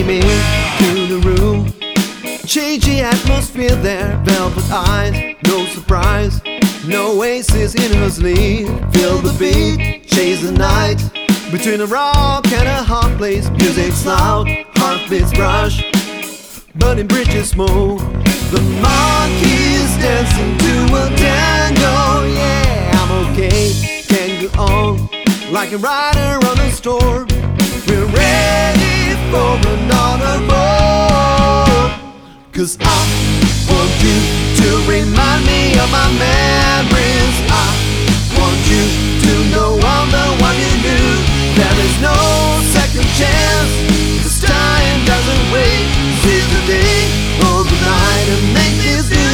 came into the room, changed the atmosphere there. Velvet eyes, no surprise, no aces in her sleeve. Feel the beat, chase the night, between a rock and a hot place. Music's loud, heartbeats rush, burning bridges move. The monkeys dancing to a tango. Yeah, I'm okay, can't go on like a rider on a storm. We're ready for another boat. 'Cause I want you to remind me of my memories. I want you to know I'm the one you knew. There is no second chance, 'cause time doesn't wait. Seize the day or the night and make this do.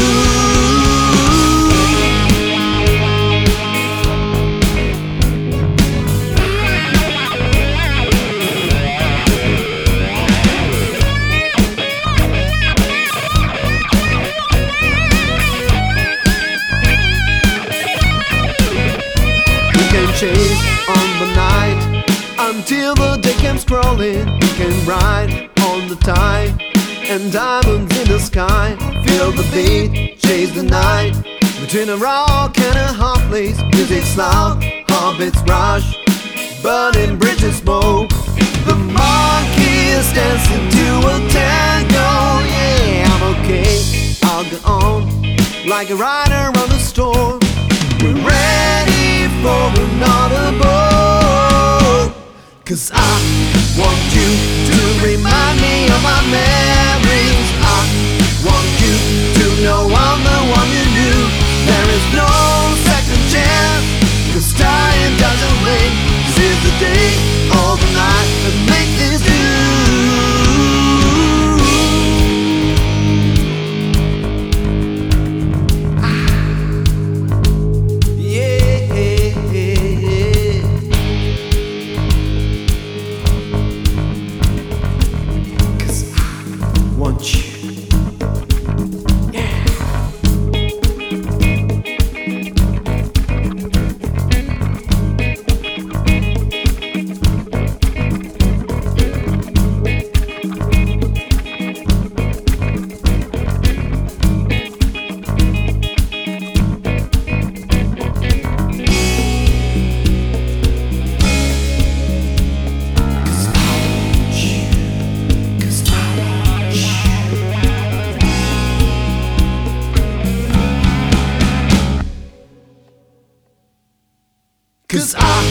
Chase on the night until the day comes crawling. We can ride on the tide and diamonds in the sky. Feel the beat, chase the night, between a rock and a hot place. Music's loud, heartbeats rush, burning bridges smoke. The monkeys dancing to a tango. Yeah, I'm okay, I'll go on like a rider on the storm. We're ready for another boat. 'Cause I want you to remind me of my memories. I want you to know I'm the one you knew. There is no second chance, 'cause time doesn't wait. Seize the day or the night and make this do. Cause I